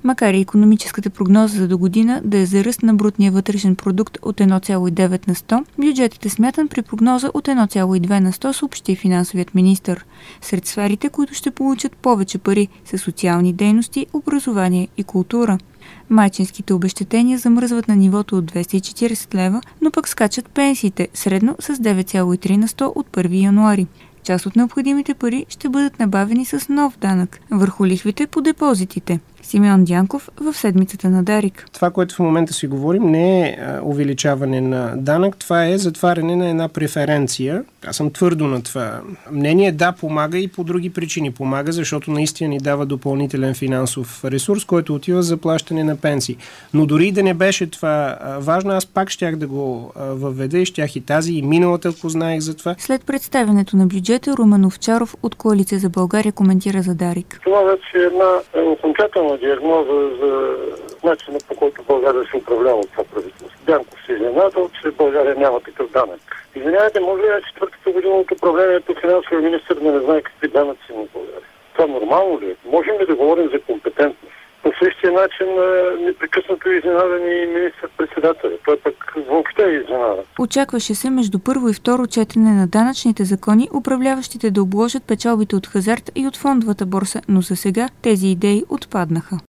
Макар и икономическата прогноза за до година да е за ръст на брутния вътрешен продукт от 1,9 на 100, бюджетът е смятан при прогноза от 1,2 на 100, съобщи финансовият министър. Сред сферите, които ще получат повече пари, са социални дейности, образование и култура. Майчинските обезщетения замръзват на нивото от 240 лева, но пък скачат пенсиите средно с 9,3 на 100 от 1 януари. Част от необходимите пари ще бъдат набавени с нов данък върху лихвите по депозитите. Симеон Дянков в седмицата на Дарик. Това, което в момента си говорим, не е увеличаване на данък, това е затваряне на една преференция. Аз съм твърдо на това мнение. Да, помага и по други причини. Помага, защото наистина ни дава допълнителен финансов ресурс, който отива за плащане на пенсии. Но дори да не беше това важно, аз пак щях да го въведа и щях и тази, и миналата, ако знаех за това. След представянето на бюджета, Румен Овчаров от Коалиция за България коментира за Дарик. Това вече е една окончателна диагноза за начина, по който България се управлява от това правителство. Дянков се изненадал, че България няма такъв данък. Извинявайте, може ли четвъртата година от управлението финансовия министър да не знае какви данъци има в България? Това нормално ли е? Можем ли да говорим за компетентност? По същия начин непрекъснато изненадан и министър-председателя. Той пък въобще е изненадан. Очакваше се между първо и второ четене на данъчните закони управляващите да обложат печалбите от хазарт и от фондовата борса, но за сега тези идеи отпаднаха.